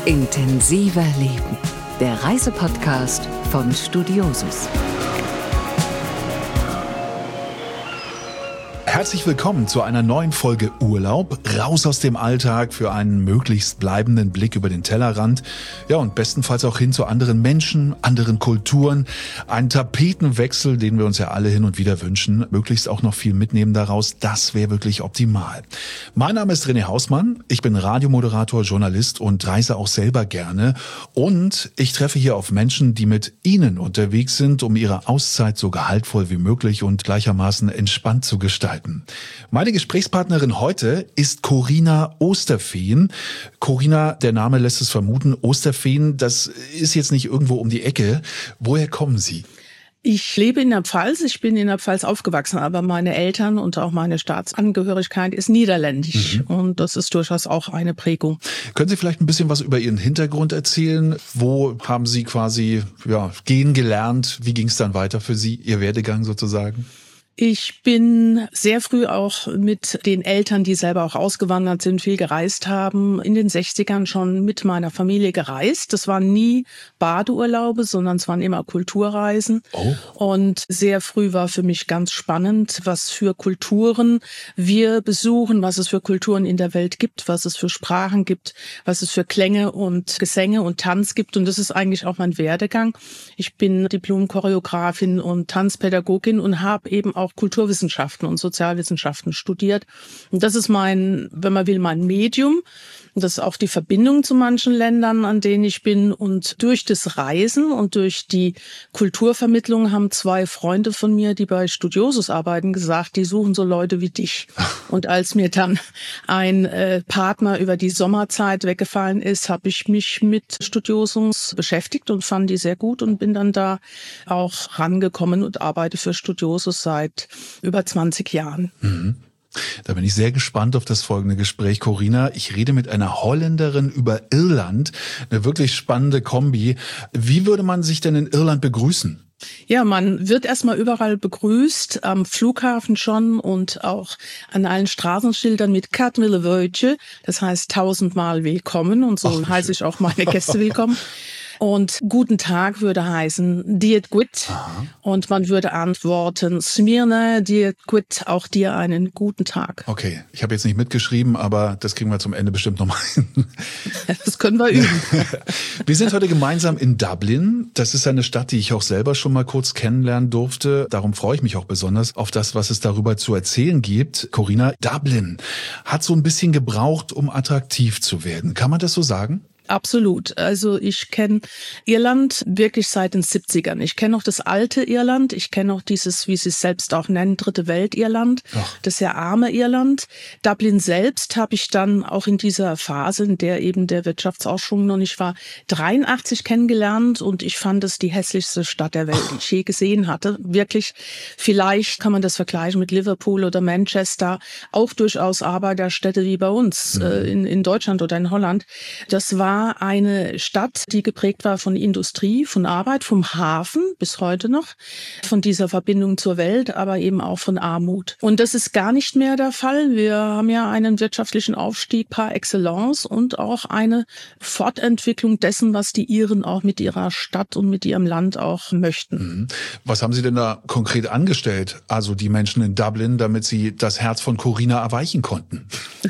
Intensiver Leben, der Reisepodcast von Studiosus. Herzlich willkommen zu einer neuen Folge Urlaub, raus aus dem Alltag für einen möglichst bleibenden Blick über den Tellerrand. Ja, und bestenfalls auch hin zu anderen Menschen, anderen Kulturen. Ein Tapetenwechsel, den wir uns ja alle hin und wieder wünschen. Möglichst auch noch viel mitnehmen daraus. Das wäre wirklich optimal. Mein Name ist René Hausmann. Ich bin Radiomoderator, Journalist und reise auch selber gerne. Und ich treffe hier auf Menschen, die mit Ihnen unterwegs sind, um ihre Auszeit so gehaltvoll wie möglich und gleichermaßen entspannt zu gestalten. Meine Gesprächspartnerin heute ist Corinna Osterfeen. Corinna, der Name lässt es vermuten, Osterfeen, das ist jetzt nicht irgendwo um die Ecke. Woher kommen Sie? Ich lebe in der Pfalz, ich bin in der Pfalz aufgewachsen, aber meine Eltern und auch meine Staatsangehörigkeit ist niederländisch. Und das ist durchaus auch eine Prägung. Können Sie vielleicht ein bisschen was über Ihren Hintergrund erzählen? Wo haben Sie quasi gehen gelernt? Wie ging es dann weiter für Sie, Ihr Werdegang sozusagen? Ich bin sehr früh auch mit den Eltern, die selber auch ausgewandert sind, viel gereist haben, in den 60ern schon mit meiner Familie gereist. Das waren nie Badeurlaube, sondern es waren immer Kulturreisen. Oh. Und sehr früh war für mich ganz spannend, was für Kulturen wir besuchen, was es für Kulturen in der Welt gibt, was es für Sprachen gibt, was es für Klänge und Gesänge und Tanz gibt. Und das ist eigentlich auch mein Werdegang. Ich bin Diplom-Choreografin und Tanzpädagogin und habe eben auch Kulturwissenschaften und Sozialwissenschaften studiert. Und das ist mein, wenn man will, mein Medium. Und das ist auch die Verbindung zu manchen Ländern, an denen ich bin. Und durch das Reisen und durch die Kulturvermittlung haben 2 Freunde von mir, die bei Studiosus arbeiten, gesagt, die suchen so Leute wie dich. Und als mir dann ein Partner über die Sommerzeit weggefallen ist, habe ich mich mit Studiosus beschäftigt und fand die sehr gut und bin dann da auch rangekommen und arbeite für Studiosus seit über 20 Jahren. Mhm. Da bin ich sehr gespannt auf das folgende Gespräch, Corinna. Ich rede mit einer Holländerin über Irland. Eine wirklich spannende Kombi. Wie würde man sich denn in Irland begrüßen? Ja, man wird erstmal überall begrüßt, am Flughafen schon und auch an allen Straßenschildern mit Cadwille Wötje. Das heißt 1000-mal willkommen und so heiße ich auch meine Gäste willkommen. Und guten Tag würde heißen Diet Gut. Und man würde antworten Smirne, Diet Gut, auch dir einen guten Tag. Okay, ich habe jetzt nicht mitgeschrieben, aber das kriegen wir zum Ende bestimmt nochmal hin. Das können wir üben. Wir sind heute gemeinsam in Dublin. Das ist eine Stadt, die ich auch selber schon mal kurz kennenlernen durfte. Darum freue ich mich auch besonders auf das, was es darüber zu erzählen gibt. Corinna, Dublin hat so ein bisschen gebraucht, um attraktiv zu werden. Kann man das so sagen? Absolut. Also ich kenne Irland wirklich seit den 70ern. Ich kenne auch das alte Irland. Ich kenne auch dieses, wie sie es selbst auch nennen, dritte Welt Irland. Das sehr arme Irland. Dublin selbst habe ich dann auch in dieser Phase, in der eben der Wirtschaftsaufschwung noch nicht war, 83 kennengelernt und ich fand es die hässlichste Stadt der Welt, die ich je gesehen hatte. Wirklich, vielleicht kann man das vergleichen mit Liverpool oder Manchester, auch durchaus Arbeiterstädte wie bei uns in Deutschland oder in Holland. Das war eine Stadt, die geprägt war von Industrie, von Arbeit, vom Hafen bis heute noch, von dieser Verbindung zur Welt, aber eben auch von Armut. Und das ist gar nicht mehr der Fall. Wir haben ja einen wirtschaftlichen Aufstieg par excellence und auch eine Fortentwicklung dessen, was die Iren auch mit ihrer Stadt und mit ihrem Land auch möchten. Was haben Sie denn da konkret angestellt, also die Menschen in Dublin, damit Sie das Herz von Corinna erweichen konnten?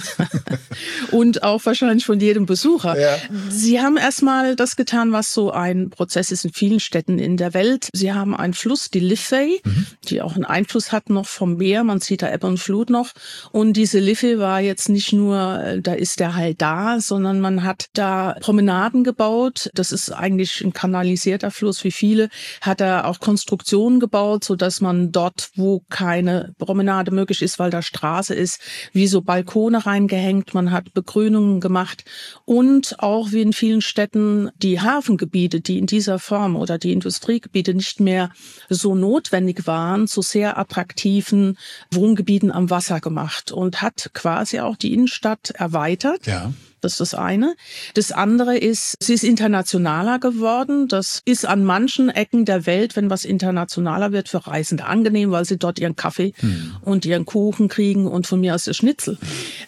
Und auch wahrscheinlich von jedem Besucher. Ja. Sie haben erstmal das getan, was so ein Prozess ist in vielen Städten in der Welt. Sie haben einen Fluss, die Liffey, die auch einen Einfluss hat noch vom Meer. Man sieht da Ebbe und Flut noch. Und diese Liffey war jetzt nicht nur, da ist der halt da, sondern man hat da Promenaden gebaut. Das ist eigentlich ein kanalisierter Fluss, wie viele. Hat er auch Konstruktionen gebaut, sodass man dort, wo keine Promenade möglich ist, weil da Straße ist, wie so Balkone reingehängt. Man hat Begrünungen gemacht und auch wie in vielen Städten die Hafengebiete, die in dieser Form oder die Industriegebiete nicht mehr so notwendig waren, zu sehr attraktiven Wohngebieten am Wasser gemacht und hat quasi auch die Innenstadt erweitert. Ja. Das ist das eine. Das andere ist, sie ist internationaler geworden. Das ist an manchen Ecken der Welt, wenn was internationaler wird, für Reisende angenehm, weil sie dort ihren Kaffee und ihren Kuchen kriegen und von mir aus ihr Schnitzel.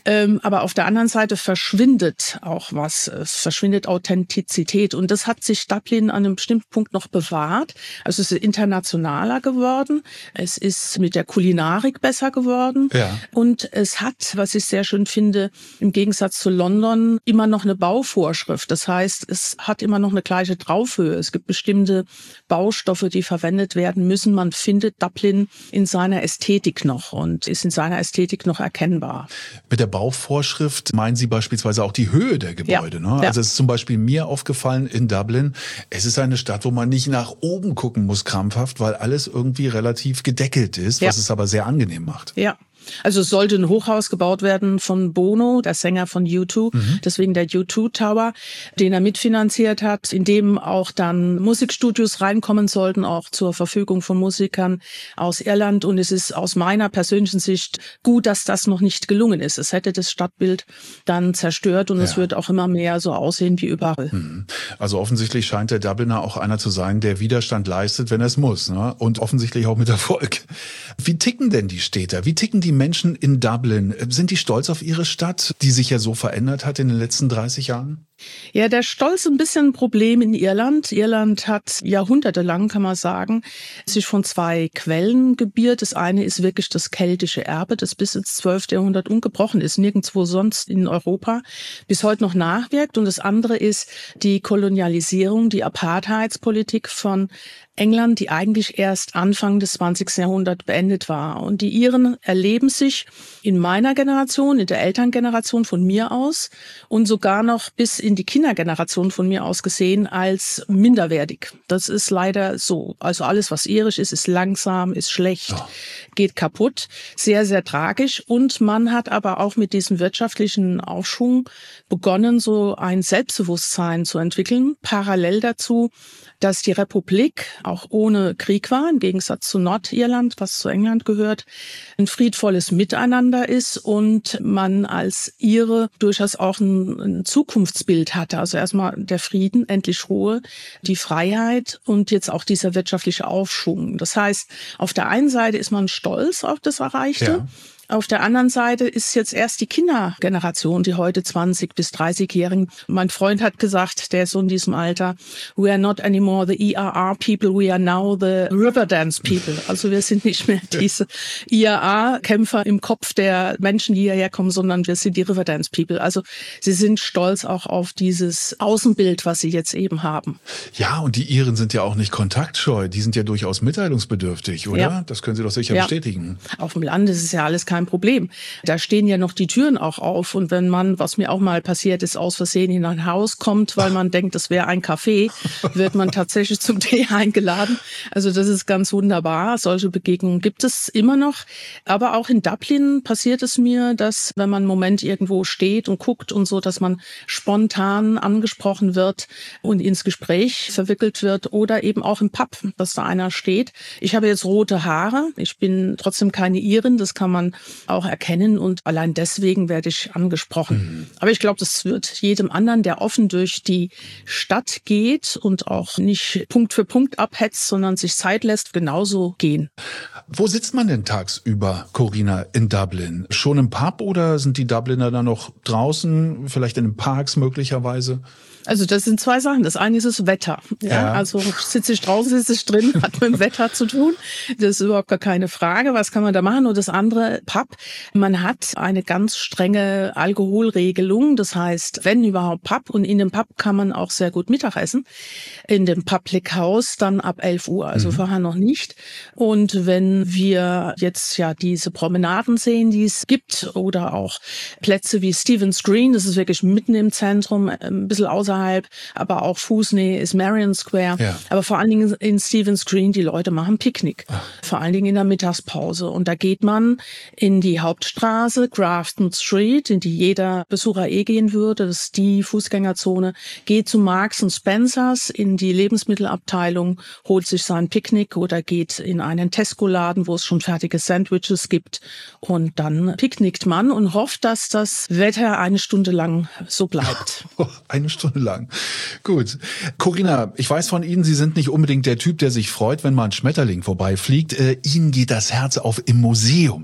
Aber auf der anderen Seite verschwindet auch was. Es verschwindet Authentizität. Und das hat sich Dublin an einem bestimmten Punkt noch bewahrt. Also es ist internationaler geworden. Es ist mit der Kulinarik besser geworden. Ja. Und es hat, was ich sehr schön finde, im Gegensatz zu London immer noch eine Bauvorschrift. Das heißt, es hat immer noch eine gleiche Traufhöhe. Es gibt bestimmte Baustoffe, die verwendet werden müssen. Man findet Dublin in seiner Ästhetik noch und ist in seiner Ästhetik noch erkennbar. Mit der Bauvorschrift meinen Sie beispielsweise auch die Höhe der Gebäude, Ja. ne? Also es ist zum Beispiel mir aufgefallen in Dublin, es ist eine Stadt, wo man nicht nach oben gucken muss krampfhaft, weil alles irgendwie relativ gedeckelt ist, was es aber sehr angenehm macht. Ja. Also es sollte ein Hochhaus gebaut werden von Bono, der Sänger von U2, deswegen der U2 Tower, den er mitfinanziert hat, in dem auch dann Musikstudios reinkommen sollten, auch zur Verfügung von Musikern aus Irland. Und es ist aus meiner persönlichen Sicht gut, dass das noch nicht gelungen ist. Es hätte das Stadtbild dann zerstört und es wird auch immer mehr so aussehen wie überall. Also offensichtlich scheint der Dubliner auch einer zu sein, der Widerstand leistet, wenn er es muss, ne? Und offensichtlich auch mit Erfolg. Wie ticken denn die Städter? Wie ticken die Menschen in Dublin? Sind die stolz auf ihre Stadt, die sich ja so verändert hat in den letzten 30 Jahren? Ja, der Stolz ist ein bisschen ein Problem in Irland. Irland hat jahrhundertelang, kann man sagen, sich von zwei Quellen gebiert. Das eine ist wirklich das keltische Erbe, das bis ins 12. Jahrhundert ungebrochen ist, nirgendwo sonst in Europa, bis heute noch nachwirkt. Und das andere ist die Kolonialisierung, die Apartheidspolitik von England, die eigentlich erst Anfang des 20. Jahrhunderts beendet war. Und die Iren erleben sich in meiner Generation, in der Elterngeneration von mir aus und sogar noch bis in die Kindergeneration von mir aus gesehen als minderwertig. Das ist leider so. Also alles, was irisch ist, ist langsam, ist schlecht, geht kaputt. Sehr, sehr tragisch. Und man hat aber auch mit diesem wirtschaftlichen Aufschwung begonnen, so ein Selbstbewusstsein zu entwickeln. Parallel dazu, dass die Republik auch ohne Krieg war, im Gegensatz zu Nordirland, was zu England gehört, ein friedvolles Miteinander ist und man als Ire durchaus auch ein Zukunftsbild hatte. Also erstmal der Frieden, endlich Ruhe, die Freiheit und jetzt auch dieser wirtschaftliche Aufschwung. Das heißt, auf der einen Seite ist man stolz auf das Erreichte. Ja. Auf der anderen Seite ist jetzt erst die Kindergeneration, die heute 20- bis 30-Jährigen. Mein Freund hat gesagt, der ist so in diesem Alter, we are not anymore the IRA people, we are now the Riverdance people. Also wir sind nicht mehr diese IRA-Kämpfer im Kopf der Menschen, die hierher kommen, sondern wir sind die Riverdance people. Also sie sind stolz auch auf dieses Außenbild, was sie jetzt eben haben. Ja, und die Iren sind ja auch nicht kontaktscheu. Die sind ja durchaus mitteilungsbedürftig, oder? Ja. Das können Sie doch sicher bestätigen. Auf dem Land ist es ja alles kein Problem. Da stehen ja noch die Türen auch auf. Und wenn man, was mir auch mal passiert ist, aus Versehen in ein Haus kommt, weil man denkt, das wäre ein Café, wird man tatsächlich zum Tee eingeladen. Also das ist ganz wunderbar. Solche Begegnungen gibt es immer noch. Aber auch in Dublin passiert es mir, dass wenn man einen Moment irgendwo steht und guckt und so, dass man spontan angesprochen wird und ins Gespräch verwickelt wird oder eben auch im Pub, dass da einer steht. Ich habe jetzt rote Haare. Ich bin trotzdem keine Irin. Das kann man auch erkennen und allein deswegen werde ich angesprochen. Aber ich glaube, das wird jedem anderen, der offen durch die Stadt geht und auch nicht Punkt für Punkt abhetzt, sondern sich Zeit lässt, genauso gehen. Wo sitzt man denn tagsüber, Corinna, in Dublin? Schon im Pub oder sind die Dubliner dann noch draußen, vielleicht in den Parks möglicherweise? Also das sind zwei Sachen. Das eine ist das Wetter. Ja. Also sitze ich draußen, sitze ich drin, hat mit dem Wetter zu tun. Das ist überhaupt gar keine Frage. Was kann man da machen? Und das andere, Pub. Man hat eine ganz strenge Alkoholregelung. Das heißt, wenn überhaupt Pub. Und in dem Pub kann man auch sehr gut Mittagessen. In dem Public House dann ab 11 Uhr. Also vorher noch nicht. Und wenn wir jetzt ja diese Promenaden sehen, die es gibt, oder auch Plätze wie Stephen's Green, das ist wirklich mitten im Zentrum, ein bisschen außerhalb, aber auch Fußnähe ist Marion Square. Ja. Aber vor allen Dingen in Stephen's Green, die Leute machen Picknick. Vor allen Dingen in der Mittagspause. Und da geht man in die Hauptstraße, Grafton Street, in die jeder Besucher gehen würde. Das ist die Fußgängerzone. Geht zu Marks & Spencers in die Lebensmittelabteilung, holt sich sein Picknick oder geht in einen Tesco-Laden, wo es schon fertige Sandwiches gibt. Und dann picknickt man und hofft, dass das Wetter eine Stunde lang so bleibt. Eine Stunde lang. Gut. Corinna, ich weiß von Ihnen, Sie sind nicht unbedingt der Typ, der sich freut, wenn mal ein Schmetterling vorbeifliegt. Ihnen geht das Herz auf im Museum. Ja?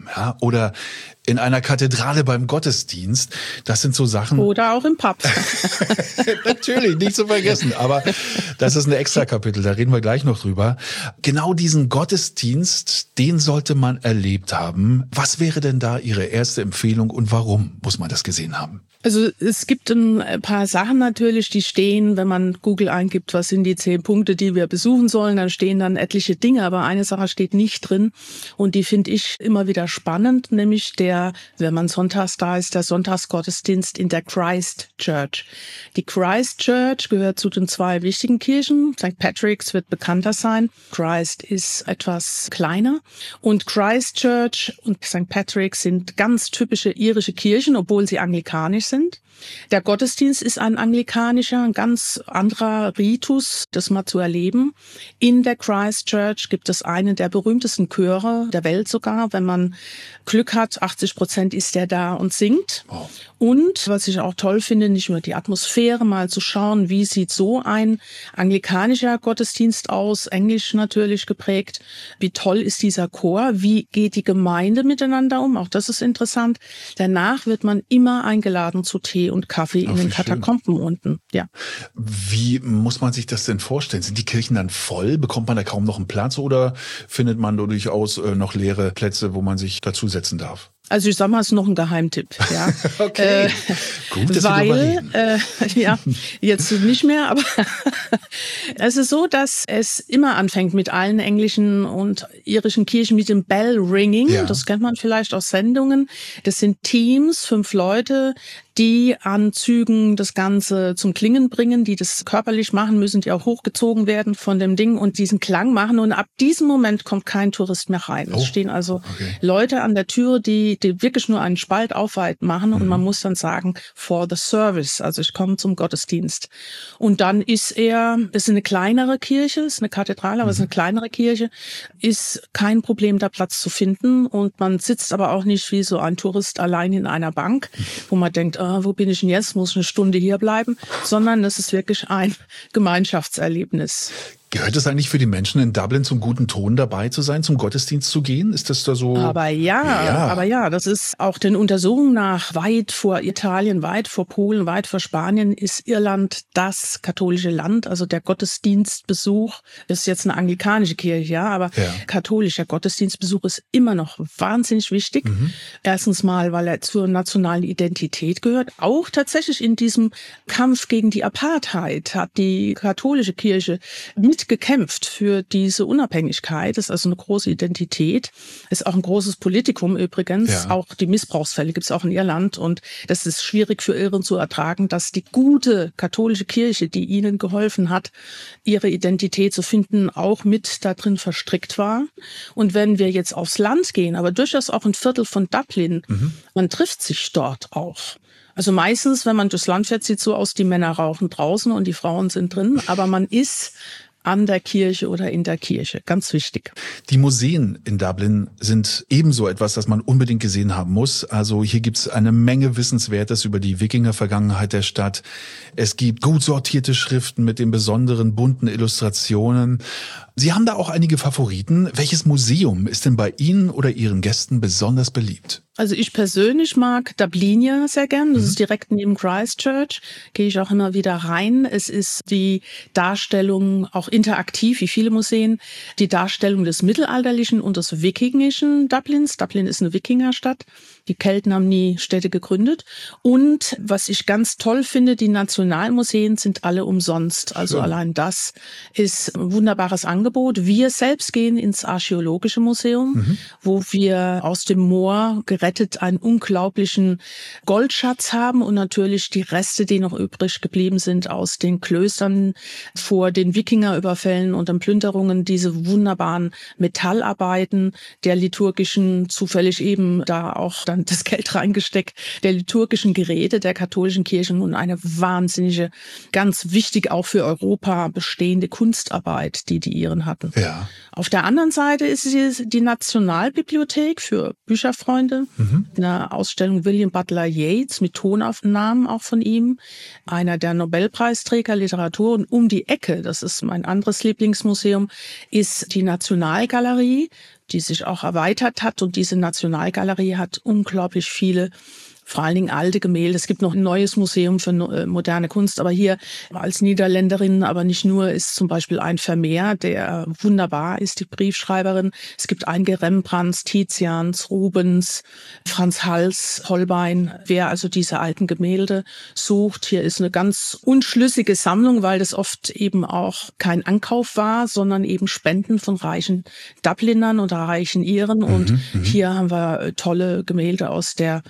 oder in einer Kathedrale beim Gottesdienst. Das sind so Sachen. Oder auch im Pub. Natürlich, nicht zu vergessen. Aber das ist ein extra Kapitel, da reden wir gleich noch drüber. Genau diesen Gottesdienst, den sollte man erlebt haben. Was wäre denn da Ihre erste Empfehlung und warum muss man das gesehen haben? Also es gibt ein paar Sachen natürlich, die stehen, wenn man Google eingibt, was sind die 10 Punkte, die wir besuchen sollen, dann stehen dann etliche Dinge, aber eine Sache steht nicht drin und die finde ich immer wieder spannend, nämlich wenn man sonntags da ist, der Sonntagsgottesdienst in der Christ Church. Die Christ Church gehört zu den 2 wichtigen Kirchen. St. Patrick's wird bekannter sein. Christ ist etwas kleiner und Christ Church und St. Patrick's sind ganz typische irische Kirchen, obwohl sie anglikanisch sind. Der Gottesdienst ist ein anglikanischer, ein ganz anderer Ritus, das mal zu erleben. In der Christ Church gibt es einen der berühmtesten Chöre der Welt sogar. Wenn man Glück hat, 80% ist der da und singt. Wow. Und was ich auch toll finde, nicht nur die Atmosphäre, mal zu schauen, wie sieht so ein anglikanischer Gottesdienst aus, englisch natürlich geprägt. Wie toll ist dieser Chor? Wie geht die Gemeinde miteinander um? Auch das ist interessant. Danach wird man immer eingeladen zu Tee und Kaffee in den Katakomben unten. Ja. Wie muss man sich das denn vorstellen? Sind die Kirchen dann voll? Bekommt man da kaum noch einen Platz oder findet man durchaus noch leere Plätze, wo man sich dazusetzen darf? Also ich sag mal, es ist noch ein Geheimtipp. Ja. Okay. Gut, dass weil, ja, jetzt nicht mehr, aber es ist so, dass es immer anfängt mit allen englischen und irischen Kirchen mit dem Bell Ringing. Ja. Das kennt man vielleicht aus Sendungen. Das sind Teams, 5 Leute, die an Zügen das Ganze zum Klingen bringen, die das körperlich machen müssen, die auch hochgezogen werden von dem Ding und diesen Klang machen. Und ab diesem Moment kommt kein Tourist mehr rein. Es stehen also Leute an der Tür, die wirklich nur einen Spalt aufweit machen und man muss dann sagen, for the service, also ich komme zum Gottesdienst. Und dann ist ist eine kleinere Kirche, ist eine Kathedrale, aber es ist eine kleinere Kirche, ist kein Problem, da Platz zu finden und man sitzt aber auch nicht wie so ein Tourist allein in einer Bank, wo man denkt, wo bin ich denn jetzt, muss ich eine Stunde hier bleiben, sondern es ist wirklich ein Gemeinschaftserlebnis. Gehört es eigentlich für die Menschen in Dublin zum guten Ton dabei zu sein, zum Gottesdienst zu gehen? Ist das da so? Aber ja, das ist auch den Untersuchungen nach weit vor Italien, weit vor Polen, weit vor Spanien ist Irland das katholische Land. Also der Gottesdienstbesuch ist jetzt eine anglikanische Kirche, ja, aber katholischer Gottesdienstbesuch ist immer noch wahnsinnig wichtig. Erstens mal, weil er zur nationalen Identität gehört. Auch tatsächlich in diesem Kampf gegen die Apartheid hat die katholische Kirche mitgekämpft für diese Unabhängigkeit. Das ist also eine große Identität. Ist auch ein großes Politikum übrigens. Ja. Auch die Missbrauchsfälle gibt es auch in Irland. Und das ist schwierig für Iren zu ertragen, dass die gute katholische Kirche, die ihnen geholfen hat, ihre Identität zu finden, auch mit da drin verstrickt war. Und wenn wir jetzt aufs Land gehen, aber durchaus auch ein Viertel von Dublin, man trifft sich dort auch. Also meistens, wenn man durchs Land fährt, sieht es so aus, die Männer rauchen draußen und die Frauen sind drin. Aber man ist an der Kirche oder in der Kirche. Ganz wichtig. Die Museen in Dublin sind ebenso etwas, das man unbedingt gesehen haben muss. Also hier gibt es eine Menge Wissenswertes über die Wikinger-Vergangenheit der Stadt. Es gibt gut sortierte Schriften mit den besonderen bunten Illustrationen. Sie haben da auch einige Favoriten. Welches Museum ist denn bei Ihnen oder Ihren Gästen besonders beliebt? Also ich persönlich mag Dublinia sehr gern. Das ist direkt neben Christchurch. Gehe ich auch immer wieder rein. Es ist die Darstellung auch interaktiv, wie viele Museen, die Darstellung des mittelalterlichen und des wikingischen Dublins. Dublin ist eine Wikingerstadt. Die Kelten haben nie Städte gegründet. Und was ich ganz toll finde, die Nationalmuseen sind alle umsonst. Also allein das ist ein wunderbares Angebot. Wir selbst gehen ins Archäologische Museum, wo wir aus dem Moor gerettet einen unglaublichen Goldschatz haben und natürlich die Reste, die noch übrig geblieben sind aus den Klöstern vor den Wikingerüberfällen und den Plünderungen, diese wunderbaren Metallarbeiten der liturgischen, zufällig eben da auch dann das Geld reingesteckt, der liturgischen Geräte der katholischen Kirchen und eine wahnsinnige, ganz wichtig auch für Europa bestehende Kunstarbeit, die Iren hatten. Ja. Auf der anderen Seite ist es die Nationalbibliothek für Bücherfreunde, eine Ausstellung William Butler Yeats mit Tonaufnahmen auch von ihm, einer der Nobelpreisträger Literatur. Und um die Ecke, das ist mein anderes Lieblingsmuseum, ist die Nationalgalerie. die sich auch erweitert hat. Und diese Nationalgalerie hat unglaublich viele, vor allen Dingen alte Gemälde. Es gibt noch ein neues Museum für moderne Kunst, aber hier als Niederländerin, aber nicht nur, ist zum Beispiel ein Vermeer, der wunderbar ist, die Briefschreiberin. Es gibt einige Rembrandts, Tizians, Rubens, Franz Hals, Holbein. Wer also diese alten Gemälde sucht, hier ist eine ganz unschlüssige Sammlung, weil das oft eben auch kein Ankauf war, sondern eben Spenden von reichen Dublinern oder reichen Iren. Und hier haben wir tolle Gemälde aus der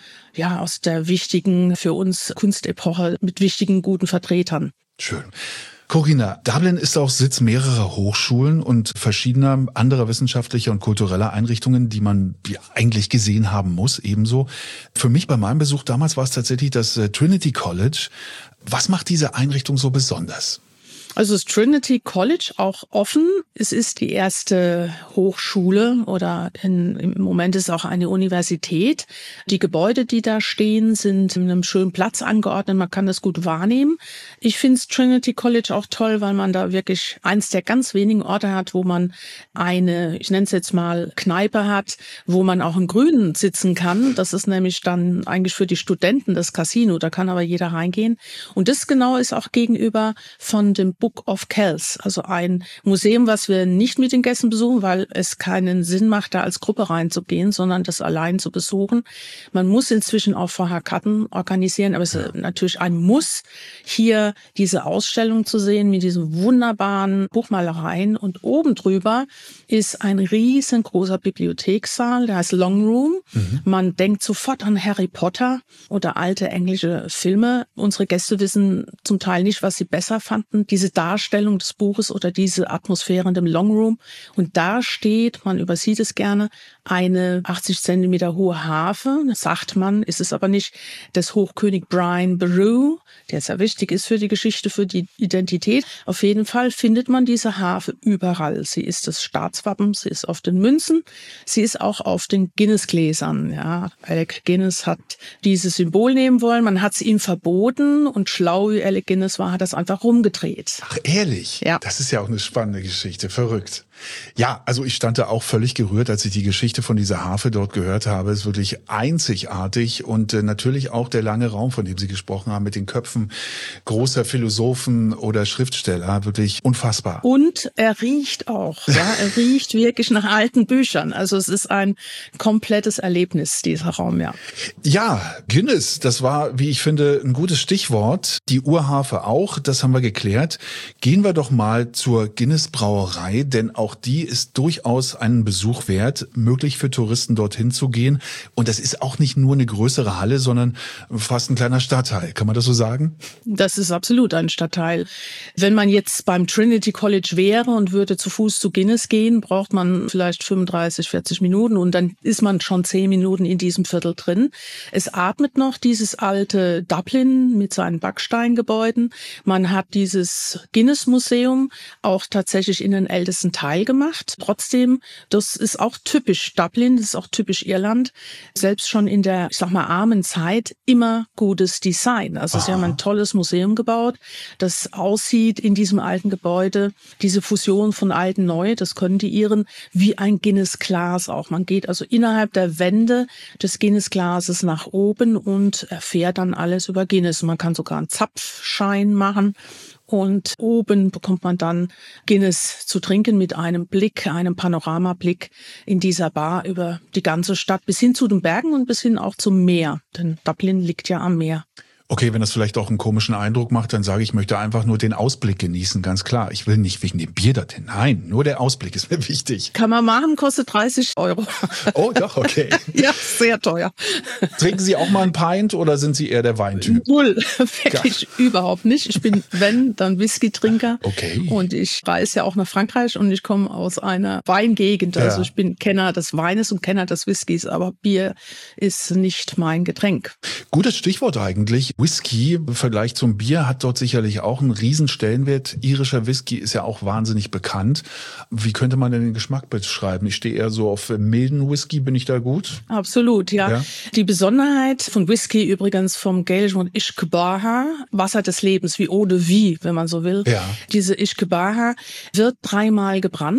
wichtigen, für uns Kunstepoche mit wichtigen, guten Vertretern. Schön. Corinna, Dublin ist auch Sitz mehrerer Hochschulen und verschiedener anderer wissenschaftlicher und kultureller Einrichtungen, die man eigentlich gesehen haben muss, ebenso. Für mich bei meinem Besuch damals war es tatsächlich das Trinity College. Was macht diese Einrichtung so besonders? Also das Trinity College auch offen. Es ist die erste Hochschule oder im Moment ist es auch eine Universität. Die Gebäude, die da stehen, sind in einem schönen Platz angeordnet. Man kann das gut wahrnehmen. Ich finde das Trinity College auch toll, weil man da wirklich eins der ganz wenigen Orte hat, wo man eine, ich nenne es jetzt mal Kneipe hat, wo man auch im Grünen sitzen kann. Das ist nämlich dann eigentlich für die Studenten das Casino. Da kann aber jeder reingehen. Und das genau ist auch gegenüber von dem Book of Kells, also ein Museum, was wir nicht mit den Gästen besuchen, weil es keinen Sinn macht, da als Gruppe reinzugehen, sondern das allein zu besuchen. Man muss inzwischen auch vorher Karten organisieren, aber es ist natürlich ein Muss, hier diese Ausstellung zu sehen mit diesen wunderbaren Buchmalereien. Und oben drüber ist ein riesengroßer Bibliothekssaal, der heißt Long Room. Man denkt sofort an Harry Potter oder alte englische Filme. Unsere Gäste wissen zum Teil nicht, was sie besser fanden, diese Darstellung des Buches oder diese Atmosphäre in dem Long Room. Und da steht, man übersieht es gerne, eine 80 Zentimeter hohe Harfe. Das sagt man, ist es aber nicht, des Hochkönig Brian Boru, der sehr wichtig ist für die Geschichte, für die Identität. Auf jeden Fall findet man diese Harfe überall. Sie ist das Staatswappen, sie ist auf den Münzen, sie ist auch auf den Guinness-Gläsern. Ja, Alec Guinness hat dieses Symbol nehmen wollen, man hat es ihm verboten und schlau wie Alec Guinness war, hat das einfach rumgedreht. Ach, ehrlich? Ja. Das ist ja auch eine spannende Geschichte. Verrückt. Ja, also ich stand da auch völlig gerührt, als ich die Geschichte von dieser Harfe dort gehört habe. Es ist wirklich einzigartig und natürlich auch der lange Raum, von dem Sie gesprochen haben, mit den Köpfen großer Philosophen oder Schriftsteller. Wirklich unfassbar. Und er riecht auch. Ja, er riecht wirklich nach alten Büchern. Also es ist ein komplettes Erlebnis, dieser Raum, ja. Ja, Guinness, das war, wie ich finde, ein gutes Stichwort. Die Urharfe auch, das haben wir geklärt. Gehen wir doch mal zur Guinness Brauerei, denn auch die ist durchaus einen Besuch wert, möglich für Touristen dorthin zu gehen. Und das ist auch nicht nur eine größere Halle, sondern fast ein kleiner Stadtteil. Kann man das so sagen? Das ist absolut ein Stadtteil. Wenn man jetzt beim Trinity College wäre und würde zu Fuß zu Guinness gehen, braucht man vielleicht 35, 40 Minuten und dann ist man schon 10 Minuten in diesem Viertel drin. Es atmet noch dieses alte Dublin mit seinen Backsteingebäuden. Man hat dieses Guinness-Museum auch tatsächlich in den ältesten Teil gemacht. Trotzdem, das ist auch typisch Dublin, das ist auch typisch Irland. Selbst schon in der, ich sag mal, armen Zeit immer gutes Design. Also sie haben ein tolles Museum gebaut, das aussieht in diesem alten Gebäude, diese Fusion von alt und neu, das können die Iren, wie ein Guinness-Glas auch. Man geht also innerhalb der Wände des Guinness-Glases nach oben und erfährt dann alles über Guinness. Man kann sogar einen Zapfschein machen. Und oben bekommt man dann Guinness zu trinken mit einem Blick, einem Panoramablick in dieser Bar über die ganze Stadt bis hin zu den Bergen und bis hin auch zum Meer. Denn Dublin liegt ja am Meer. Okay, wenn das vielleicht auch einen komischen Eindruck macht, dann sage ich, ich möchte einfach nur den Ausblick genießen, ganz klar. Ich will nicht wegen dem Bier dorthin. Nein, nur der Ausblick ist mir wichtig. Kann man machen, kostet 30 €. Oh, doch, okay. Ja, sehr teuer. Trinken Sie auch mal ein Pint oder sind Sie eher der Weintyp? Null, wirklich überhaupt nicht. Ich bin, wenn, dann Whisky-Trinker. Okay. Und ich reise ja auch nach Frankreich und ich komme aus einer Weingegend. Also ich bin Kenner des Weines und Kenner des Whiskys, aber Bier ist nicht mein Getränk. Gutes Stichwort eigentlich. Whisky im Vergleich zum Bier hat dort sicherlich auch einen riesen Stellenwert. Irischer Whisky ist ja auch wahnsinnig bekannt. Wie könnte man denn den Geschmack beschreiben? Ich stehe eher so auf milden Whisky. Bin ich da gut? Absolut, ja. Die Besonderheit von Whisky übrigens vom Gälischen und Ishkebaha, Wasser des Lebens, wie Eau de Vie, wenn man so will. Ja. Diese Ishkebaha wird 3-mal gebrannt.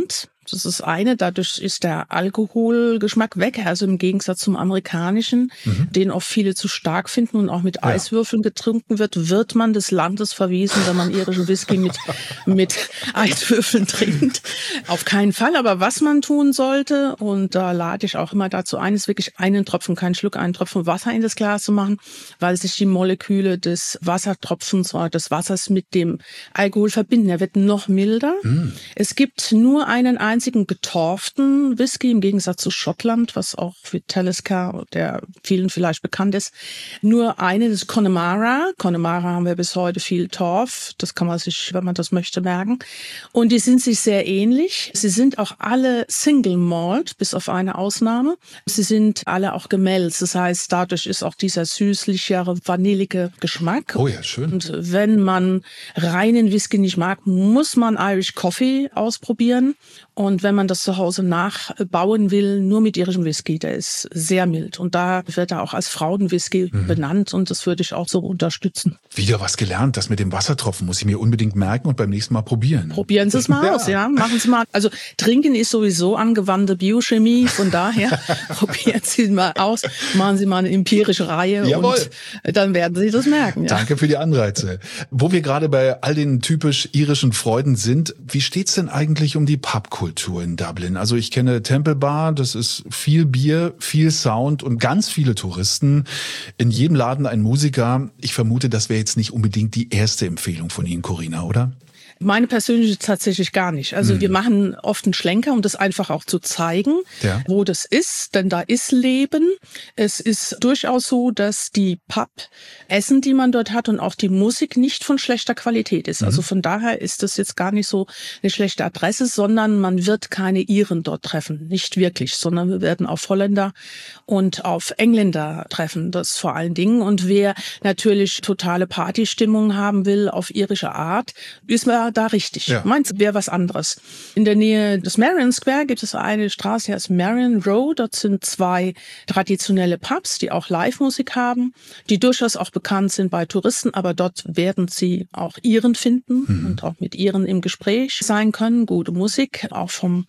Das ist eine, dadurch ist der Alkoholgeschmack weg, also im Gegensatz zum amerikanischen, den auch viele zu stark finden und auch mit Eiswürfeln getrunken wird man des Landes verwiesen, wenn man irischen Whisky mit Eiswürfeln trinkt. Auf keinen Fall, aber was man tun sollte, und da lade ich auch immer dazu ein, ist wirklich einen Tropfen, keinen Schluck, einen Tropfen Wasser in das Glas zu machen, weil sich die Moleküle des Wassertropfens oder des Wassers mit dem Alkohol verbinden. Er wird noch milder. Es gibt nur einen einzigen getorften Whisky, im Gegensatz zu Schottland, was auch für Talisker, der vielen vielleicht bekannt ist. Nur eine, das ist Connemara. Connemara haben wir bis heute viel Torf. Das kann man sich, wenn man das möchte, merken. Und die sind sich sehr ähnlich. Sie sind auch alle Single Malt, bis auf eine Ausnahme. Sie sind alle auch gemälzt. Das heißt, dadurch ist auch dieser süßlichere, vanillige Geschmack. Oh ja, schön. Und wenn man reinen Whisky nicht mag, muss man Irish Coffee ausprobieren. Und wenn man das zu Hause nachbauen will, nur mit irischem Whisky, der ist sehr mild. Und da wird er auch als Frauenwhisky benannt und das würde ich auch so unterstützen. Wieder was gelernt, das mit dem Wassertropfen muss ich mir unbedingt merken und beim nächsten Mal probieren. Probieren Sie es mal aus, ja. Machen Sie mal. Also trinken ist sowieso angewandte Biochemie, von daher probieren Sie es mal aus, machen Sie mal eine empirische Reihe. Jawohl. Und dann werden Sie das merken. Ja. Danke für die Anreize. Wo wir gerade bei all den typisch irischen Freuden sind, wie steht's denn eigentlich um die Pubkultur in Dublin? Also ich kenne Temple Bar, das ist viel Bier, viel Sound und ganz viele Touristen. In jedem Laden ein Musiker. Ich vermute, das wäre jetzt nicht unbedingt die erste Empfehlung von Ihnen, Corinna, oder? Meine persönliche tatsächlich gar nicht. Also wir machen oft einen Schlenker, um das einfach auch zu zeigen, wo das ist, denn da ist Leben. Es ist durchaus so, dass die Pub-Essen, die man dort hat und auch die Musik nicht von schlechter Qualität ist. Also von daher ist das jetzt gar nicht so eine schlechte Adresse, sondern man wird keine Iren dort treffen. Nicht wirklich, sondern wir werden auf Holländer und auf Engländer treffen, das vor allen Dingen. Und wer natürlich totale Partystimmung haben will auf irische Art, ist man da richtig. Ja. Meins wäre was anderes. In der Nähe des Marion Square gibt es eine Straße, die heißt Marion Road. Dort sind 2 traditionelle Pubs, die auch Live-Musik haben, die durchaus auch bekannt sind bei Touristen, aber dort werden Sie auch Iren finden und auch mit Iren im Gespräch sein können. Gute Musik, auch vom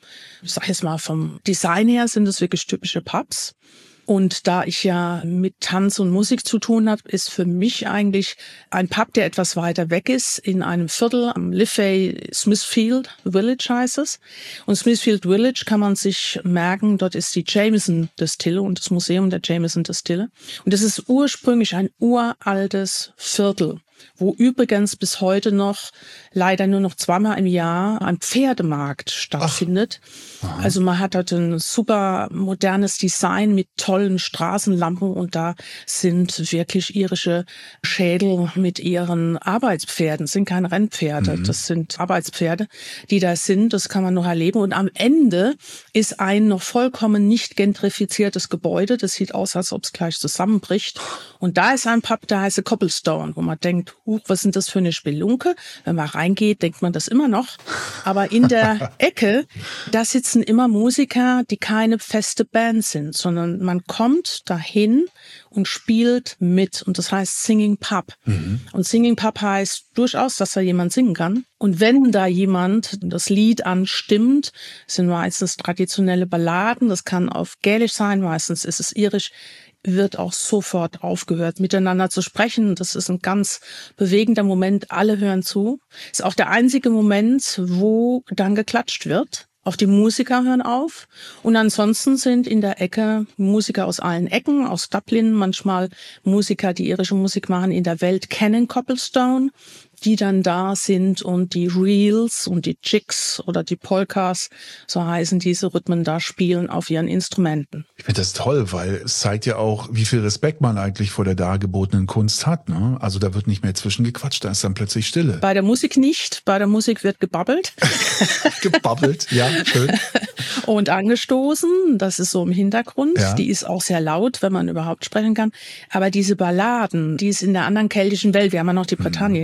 Design her sind es wirklich typische Pubs. Und da ich ja mit Tanz und Musik zu tun habe, ist für mich eigentlich ein Pub, der etwas weiter weg ist, in einem Viertel am Liffey, Smithfield Village heißt es. Und Smithfield Village kann man sich merken, dort ist die Jameson Distille und das Museum der Jameson Distille. Und das ist ursprünglich ein uraltes Viertel, wo übrigens bis heute noch leider nur noch 2-mal im Jahr ein Pferdemarkt stattfindet. Also man hat dort ein super modernes Design mit tollen Straßenlampen und da sind wirklich irische Schädel mit ihren Arbeitspferden. Das sind keine Rennpferde, das sind Arbeitspferde, die da sind. Das kann man noch erleben. Und am Ende ist ein noch vollkommen nicht gentrifiziertes Gebäude. Das sieht aus, als ob es gleich zusammenbricht. Und da ist ein Pub, der heißt Copplestone, wo man denkt, was sind das für eine Spelunke? Wenn man reingeht, denkt man das immer noch. Aber in der Ecke, da sitzen immer Musiker, die keine feste Band sind, sondern man kommt dahin und spielt mit. Und das heißt Singing Pub. Und Singing Pub heißt durchaus, dass da jemand singen kann. Und wenn da jemand das Lied anstimmt, sind meistens traditionelle Balladen. Das kann auf Gälisch sein, meistens ist es irisch, wird auch sofort aufgehört, miteinander zu sprechen. Das ist ein ganz bewegender Moment. Alle hören zu. Ist auch der einzige Moment, wo dann geklatscht wird. Auch die Musiker hören auf. Und ansonsten sind in der Ecke Musiker aus allen Ecken, aus Dublin, manchmal Musiker, die irische Musik machen, in der Welt kennen Copplestone, die dann da sind und die Reels und die Jigs oder die Polkas, so heißen diese Rhythmen, da spielen auf ihren Instrumenten. Ich finde das toll, weil es zeigt ja auch, wie viel Respekt man eigentlich vor der dargebotenen Kunst hat. Ne? Also da wird nicht mehr zwischengequatscht, da ist dann plötzlich Stille. Bei der Musik nicht, bei der Musik wird gebabbelt. Gebabbelt, ja, schön. Und angestoßen, das ist so im Hintergrund. Ja. Die ist auch sehr laut, wenn man überhaupt sprechen kann. Aber diese Balladen, die ist in der anderen keltischen Welt, wir haben ja noch die Bretagne, in dieser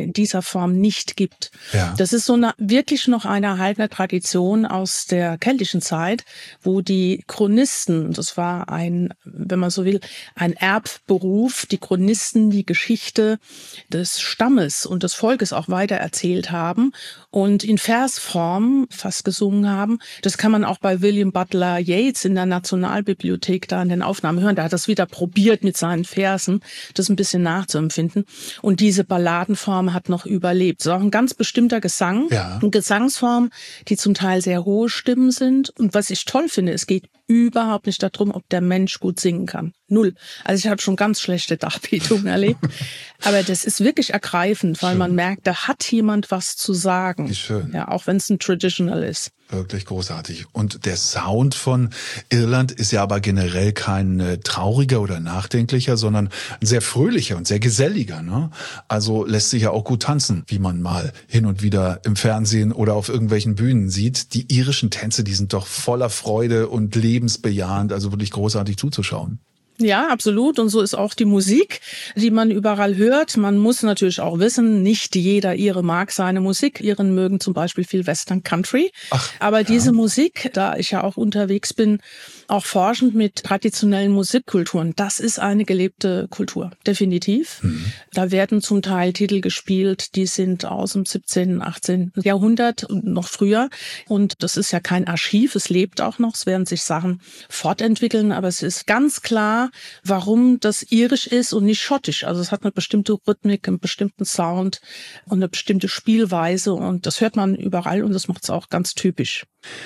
Form nicht gibt. Ja. Das ist wirklich noch eine erhaltene Tradition aus der keltischen Zeit, wo die Chronisten, das war wenn man so will, ein Erbberuf, die Chronisten die Geschichte des Stammes und des Volkes auch weiter erzählt haben und in Versform fast gesungen haben. Das kann man auch bei William Butler Yeats in der Nationalbibliothek da in den Aufnahmen hören. Da hat das wieder probiert mit seinen Versen, das ein bisschen nachzuempfinden. Und diese Balladenform hat noch überlebt. Es ist auch ein ganz bestimmter Gesang, eine Gesangsform, die zum Teil sehr hohe Stimmen sind. Und was ich toll finde, es geht überhaupt nicht darum, ob der Mensch gut singen kann. Null. Also ich habe schon ganz schlechte Darbietungen erlebt. Aber das ist wirklich ergreifend, weil man merkt, da hat jemand was zu sagen. Wie schön. Ja, auch wenn es ein Traditional ist. Wirklich großartig. Und der Sound von Irland ist ja aber generell kein trauriger oder nachdenklicher, sondern ein sehr fröhlicher und sehr geselliger, ne? Also lässt sich ja auch gut tanzen, wie man mal hin und wieder im Fernsehen oder auf irgendwelchen Bühnen sieht. Die irischen Tänze, die sind doch voller Freude und lebensbejahend, also wirklich großartig zuzuschauen. Ja, absolut. Und so ist auch die Musik, die man überall hört. Man muss natürlich auch wissen, nicht jeder Ire mag seine Musik. Iren mögen zum Beispiel viel Western Country. Aber diese Musik, da ich ja auch unterwegs bin, auch forschend mit traditionellen Musikkulturen, das ist eine gelebte Kultur, definitiv. Da werden zum Teil Titel gespielt, die sind aus dem 17., 18. Jahrhundert und noch früher. Und das ist ja kein Archiv, es lebt auch noch, es werden sich Sachen fortentwickeln, aber es ist ganz klar, warum das irisch ist und nicht schottisch. Also es hat eine bestimmte Rhythmik, einen bestimmten Sound und eine bestimmte Spielweise und das hört man überall und das macht es auch ganz typisch.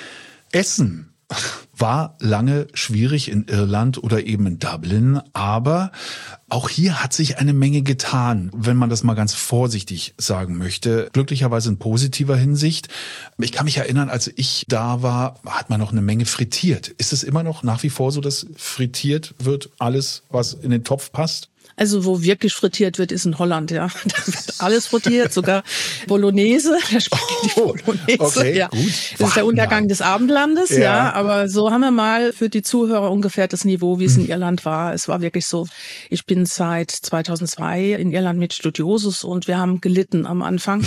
Essen war lange schwierig in Irland oder eben in Dublin, aber auch hier hat sich eine Menge getan, wenn man das mal ganz vorsichtig sagen möchte. Glücklicherweise in positiver Hinsicht. Ich kann mich erinnern, als ich da war, hat man noch eine Menge frittiert. Ist es immer noch nach wie vor so, dass frittiert wird, alles, was in den Topf passt? Also wo wirklich frittiert wird, ist in Holland, ja. Da wird alles frittiert, sogar Bolognese, der Spaghetti Bolognese. Okay, ja. gut. Das ist der Untergang des Abendlandes, ja. Aber so haben wir mal für die Zuhörer ungefähr das Niveau, wie es in Irland war. Es war wirklich so, ich bin seit 2002 in Irland mit Studiosus und wir haben gelitten am Anfang,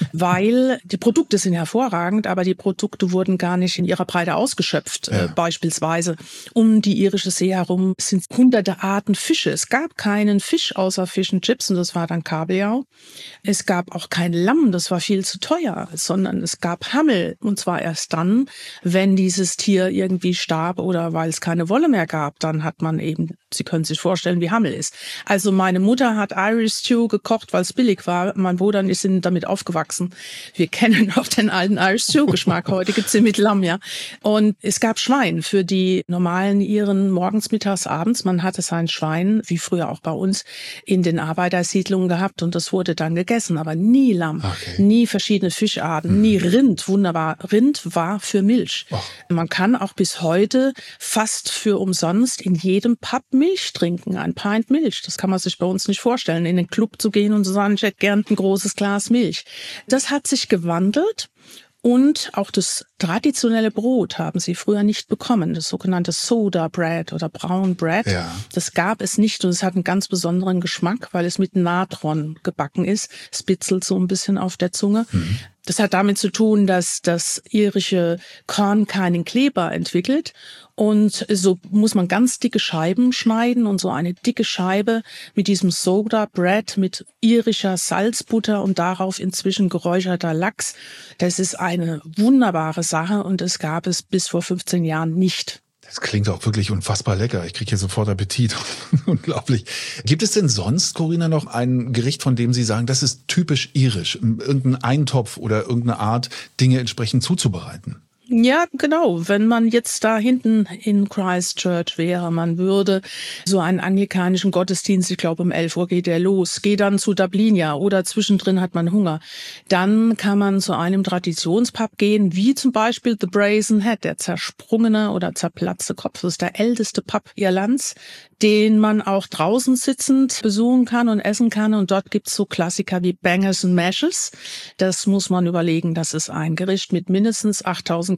weil die Produkte sind hervorragend, aber die Produkte wurden gar nicht in ihrer Breite ausgeschöpft. Beispielsweise um die irische See herum sind hunderte Arten Fische. Es gab keinen Fisch außer Fish and Chips und das war dann Kabeljau. Es gab auch kein Lamm, das war viel zu teuer, sondern es gab Hammel und zwar erst dann, wenn dieses Tier irgendwie starb oder weil es keine Wolle mehr gab, dann hat man eben, Sie können sich vorstellen, wie Hammel ist. Also meine Mutter hat Irish Stew gekocht, weil es billig war. Mein Bruder und ich sind damit aufgewachsen. Wir kennen noch den alten Irish Stew Geschmack. Heute gibt's ihn mit Lamm, ja. Und es gab Schwein für die normalen Iren morgens, mittags, abends. Man hatte sein Schwein, wie früher auch bei uns, in den Arbeitersiedlungen gehabt und das wurde dann gegessen. Aber nie Lamm, nie verschiedene Fischarten, nie Rind. Wunderbar. Rind war für Milch. Man kann auch bis heute fast für umsonst in jedem Pub Milch trinken, ein Pint Milch. Das kann man sich bei uns nicht vorstellen, in den Club zu gehen und zu sagen, ich hätte gern ein großes Glas Milch. Das hat sich gewandelt. Und auch das traditionelle Brot haben sie früher nicht bekommen, das sogenannte Soda Bread oder Brown Bread. Ja. Das gab es nicht und es hat einen ganz besonderen Geschmack, weil es mit Natron gebacken ist. Es bitzelt so ein bisschen auf der Zunge. Das hat damit zu tun, dass das irische Korn keinen Kleber entwickelt. Und so muss man ganz dicke Scheiben schneiden und so eine dicke Scheibe mit diesem Soda Bread mit irischer Salzbutter und darauf inzwischen geräucherter Lachs. Das ist eine wunderbare Sache und das gab es bis vor 15 Jahren nicht. Das klingt auch wirklich unfassbar lecker. Ich kriege hier sofort Appetit. Unglaublich. Gibt es denn sonst, Corinna, noch ein Gericht, von dem Sie sagen, das ist typisch irisch? Irgendein Eintopf oder irgendeine Art, Dinge entsprechend zuzubereiten? Ja, genau. Wenn man jetzt da hinten in Christchurch wäre, man würde so einen anglikanischen Gottesdienst, ich glaube um 11 Uhr geht der los, geht dann zu Dublinia oder zwischendrin hat man Hunger, dann kann man zu einem Traditionspub gehen, wie zum Beispiel The Brazen Head, der zersprungene oder zerplatzte Kopf. Das ist der älteste Pub Irlands, den man auch draußen sitzend besuchen kann und essen kann. Und dort gibt's so Klassiker wie Bangers and Mashes. Das muss man überlegen, das ist ein Gericht mit mindestens 8000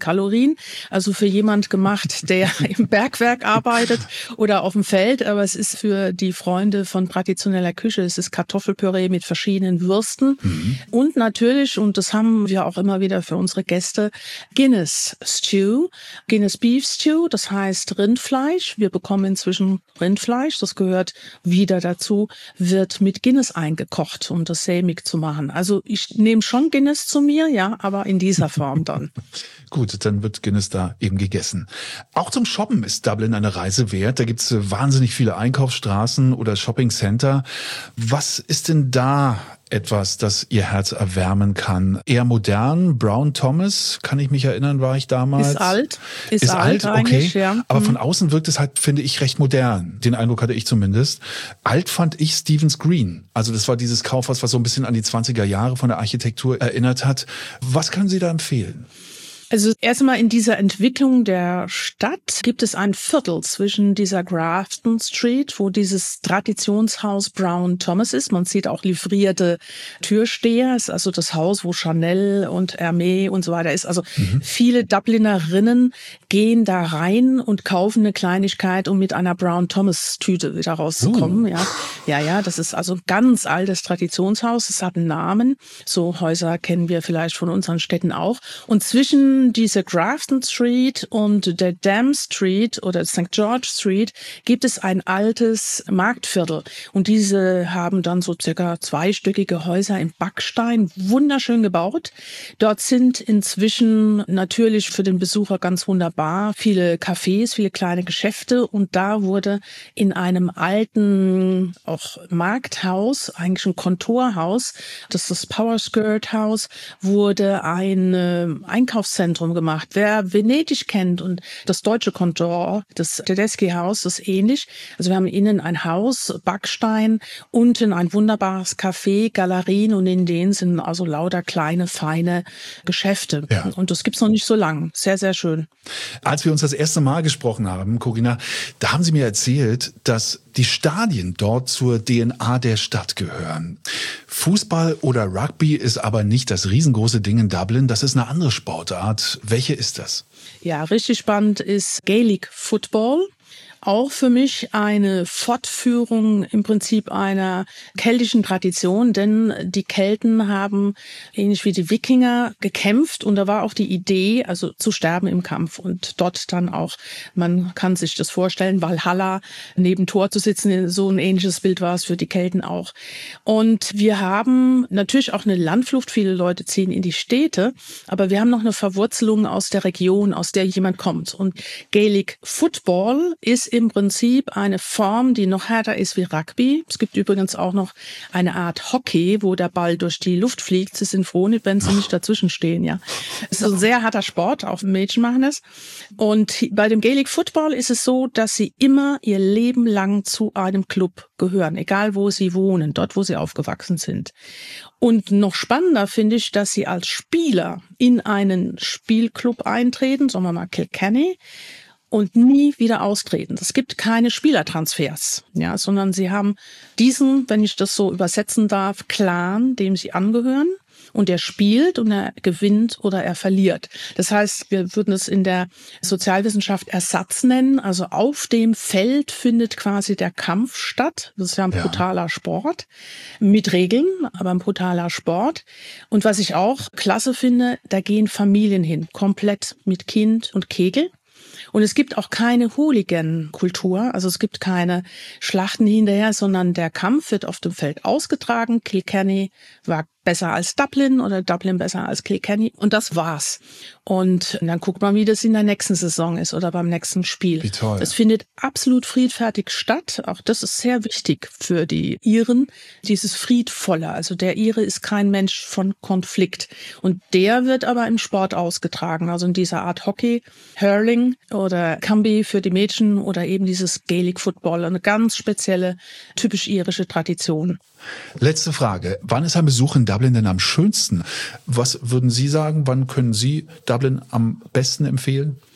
Kalorien. Also für jemand gemacht, der im Bergwerk arbeitet oder auf dem Feld. Aber es ist für die Freunde von traditioneller Küche, es ist Kartoffelpüree mit verschiedenen Würsten. Und natürlich, und das haben wir auch immer wieder für unsere Gäste, Guinness Stew, Guinness Beef Stew, das heißt Rindfleisch. Wir bekommen inzwischen Rindfleisch, das gehört wieder dazu, wird mit Guinness eingekocht, um das sämig zu machen. Also ich nehme schon Guinness zu mir, ja, aber in dieser Form dann. Gut, dann wird Guinness da eben gegessen. Auch zum Shoppen ist Dublin eine Reise wert. Da gibt's wahnsinnig viele Einkaufsstraßen oder Shoppingcenter. Was ist denn da etwas, das Ihr Herz erwärmen kann? Eher modern, Brown Thomas, kann ich mich erinnern, war ich damals. Ist alt. Ist alt, okay. Ja. Aber von außen wirkt es halt, finde ich, recht modern. Den Eindruck hatte ich zumindest. Alt fand ich Stephen's Green. Also das war dieses Kaufhaus, was so ein bisschen an die 20er Jahre von der Architektur erinnert hat. Was können Sie da empfehlen? Also erstmal in dieser Entwicklung der Stadt gibt es ein Viertel zwischen dieser Grafton Street, wo dieses Traditionshaus Brown Thomas ist. Man sieht auch livrierte Türsteher. Es ist also das Haus, wo Chanel und Hermès und so weiter ist. Also viele Dublinerinnen gehen da rein und kaufen eine Kleinigkeit, um mit einer Brown Thomas Tüte wieder rauszukommen. Ja, das ist also ein ganz altes Traditionshaus. Es hat einen Namen. So Häuser kennen wir vielleicht von unseren Städten auch. Und zwischen diese Grafton Street und der Dam Street oder St. George Street gibt es ein altes Marktviertel. Und diese haben dann so circa zweistöckige Häuser in Backstein, wunderschön gebaut. Dort sind inzwischen natürlich für den Besucher ganz wunderbar viele Cafés, viele kleine Geschäfte. Und da wurde in einem alten auch Markthaus, eigentlich ein Kontorhaus, das ist das Power Skirt House, wurde ein Einkaufszentrum gemacht. Wer Venedig kennt und das deutsche Kontor, das Tedeschi-Haus, ist ähnlich. Also wir haben innen ein Haus, Backstein, unten ein wunderbares Café, Galerien und in denen sind also lauter kleine, feine Geschäfte. Ja. Und das gibt's noch nicht so lang. Sehr, sehr schön. Als wir uns das erste Mal gesprochen haben, Corinna, da haben Sie mir erzählt, dass die Stadien dort zur DNA der Stadt gehören. Fußball oder Rugby ist aber nicht das riesengroße Ding in Dublin. Das ist eine andere Sportart. Welche ist das? Ja, richtig spannend ist Gaelic Football. Auch für mich eine Fortführung im Prinzip einer keltischen Tradition, denn die Kelten haben ähnlich wie die Wikinger gekämpft und da war auch die Idee, also zu sterben im Kampf und dort dann auch, man kann sich das vorstellen, Valhalla neben Tor zu sitzen, so ein ähnliches Bild war es für die Kelten auch. Und wir haben natürlich auch eine Landflucht, viele Leute ziehen in die Städte, aber wir haben noch eine Verwurzelung aus der Region, aus der jemand kommt. Und Gaelic Football ist im Prinzip eine Form, die noch härter ist wie Rugby. Es gibt übrigens auch noch eine Art Hockey, wo der Ball durch die Luft fliegt. Sie sind froh, wenn sie nicht dazwischen stehen, ja. Es ist ein sehr harter Sport, auch Mädchen machen es. Und bei dem Gaelic Football ist es so, dass sie immer ihr Leben lang zu einem Club gehören, egal wo sie wohnen, dort wo sie aufgewachsen sind. Und noch spannender finde ich, dass sie als Spieler in einen Spielclub eintreten, sagen wir mal Kilkenny, und nie wieder austreten. Es gibt keine Spielertransfers, ja, sondern sie haben diesen, wenn ich das so übersetzen darf, Clan, dem sie angehören. Und er spielt und er gewinnt oder er verliert. Das heißt, wir würden es in der Sozialwissenschaft Ersatz nennen. Also auf dem Feld findet quasi der Kampf statt. Das ist ja ein brutaler Sport mit Regeln, aber ein brutaler Sport. Und was ich auch klasse finde, da gehen Familien hin, komplett mit Kind und Kegel. Und es gibt auch keine Hooligan-Kultur, also es gibt keine Schlachten hinterher, sondern der Kampf wird auf dem Feld ausgetragen. Kilkenny war besser als Dublin oder Dublin besser als Kilkenny und das war's. Und dann guckt man, wie das in der nächsten Saison ist oder beim nächsten Spiel. Wie toll. Das findet absolut friedfertig statt. Auch das ist sehr wichtig für die Iren, dieses Friedvolle. Also der Ire ist kein Mensch von Konflikt. Und der wird aber im Sport ausgetragen, also in dieser Art Hockey, Hurling oder Cumby für die Mädchen oder eben dieses Gaelic Football. Eine ganz spezielle, typisch irische Tradition. Letzte Frage. Wann ist ein Besuch in Dublin denn am schönsten? Was würden Sie sagen? Wann können Sie Dublin am besten empfehlen?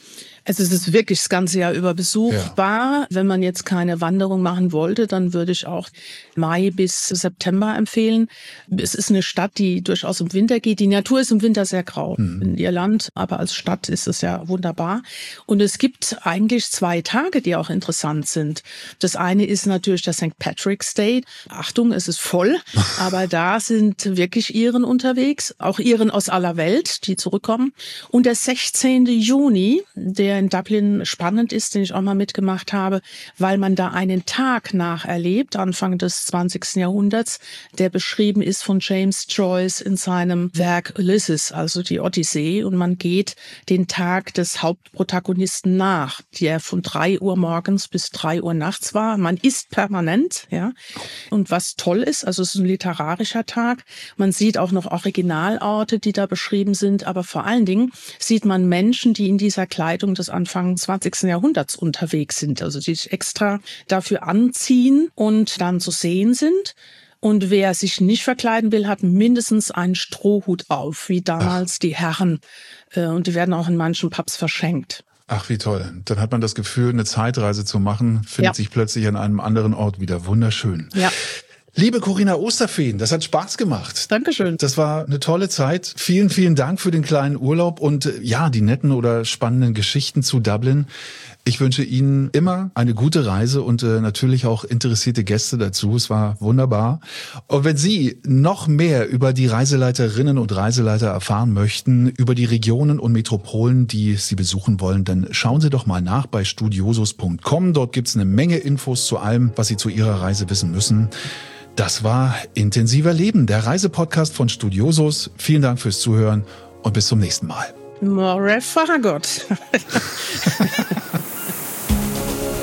Also es ist wirklich das ganze Jahr über besuchbar. Ja. Wenn man jetzt keine Wanderung machen wollte, dann würde ich auch Mai bis September empfehlen. Es ist eine Stadt, die durchaus im Winter geht. Die Natur ist im Winter sehr grau in Irland, aber als Stadt ist es ja wunderbar. Und es gibt eigentlich 2 Tage, die auch interessant sind. Das eine ist natürlich der St. Patrick's Day. Achtung, es ist voll, aber da sind wirklich Iren unterwegs, auch Iren aus aller Welt, die zurückkommen. Und der 16. Juni, der in Dublin spannend ist, den ich auch mal mitgemacht habe, weil man da einen Tag nacherlebt, Anfang des 20. Jahrhunderts, der beschrieben ist von James Joyce in seinem Werk Ulysses, also die Odyssee. Und man geht den Tag des Hauptprotagonisten nach, der von 3 Uhr morgens bis 3 Uhr nachts war. Man isst permanent, ja. Und was toll ist, also es ist ein literarischer Tag. Man sieht auch noch Originalorte, die da beschrieben sind, aber vor allen Dingen sieht man Menschen, die in dieser Kleidung des Anfang 20. Jahrhunderts unterwegs sind, also die sich extra dafür anziehen und dann zu sehen sind. Und wer sich nicht verkleiden will, hat mindestens einen Strohhut auf, wie damals die Herren. Und die werden auch in manchen Pubs verschenkt. Ach, wie toll. Dann hat man das Gefühl, eine Zeitreise zu machen, findet sich plötzlich an einem anderen Ort wieder. Wunderschön. Ja. Liebe Corinna Osterfeen, das hat Spaß gemacht. Dankeschön. Das war eine tolle Zeit. Vielen, vielen Dank für den kleinen Urlaub und ja, die netten oder spannenden Geschichten zu Dublin. Ich wünsche Ihnen immer eine gute Reise und natürlich auch interessierte Gäste dazu. Es war wunderbar. Und wenn Sie noch mehr über die Reiseleiterinnen und Reiseleiter erfahren möchten, über die Regionen und Metropolen, die Sie besuchen wollen, dann schauen Sie doch mal nach bei studiosus.com. Dort gibt's eine Menge Infos zu allem, was Sie zu Ihrer Reise wissen müssen. Das war Intensiver Leben, der Reisepodcast von Studiosus. Vielen Dank fürs Zuhören und bis zum nächsten Mal. More Farragut.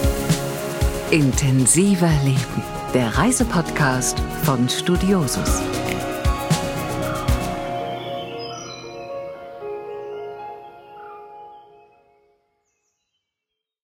Intensiver Leben, der Reisepodcast von Studiosus.